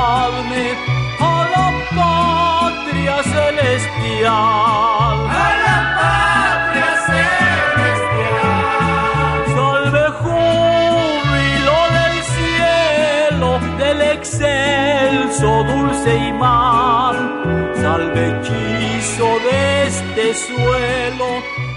saludadme a la patria celestial. A la patria celestial. Salve júbilo del cielo, del excelso dulce imán. Salve hechizo de este suelo,